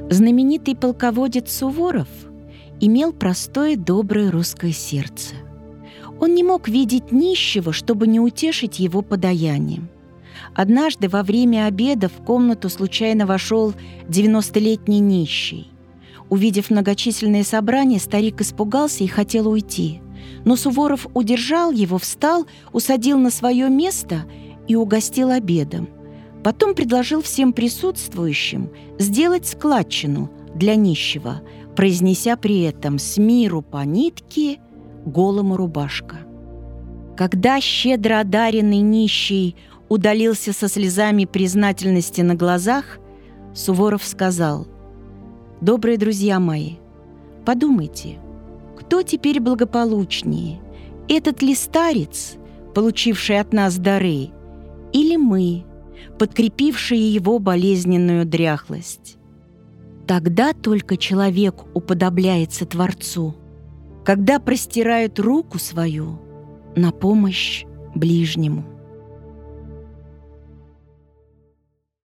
Знаменитый полководец Суворов имел простое, доброе русское сердце. Он не мог видеть нищего, чтобы не утешить его подаянием. Однажды во время обеда в комнату случайно вошел 90-летний нищий. Увидев многочисленное собрание, старик испугался и хотел уйти. Но Суворов удержал его, встал, усадил на свое место и угостил обедом. Потом предложил всем присутствующим сделать складчину для нищего, произнеся при этом «с миру по нитке, голому рубашка». Когда щедро одаренный нищий удалился со слезами признательности на глазах, Суворов сказал: «Добрые друзья мои, подумайте, кто теперь благополучнее, этот ли старец, получивший от нас дары, или мы, подкрепившие его болезненную дряхлость? Тогда только человек уподобляется Творцу, когда простирает руку свою на помощь ближнему».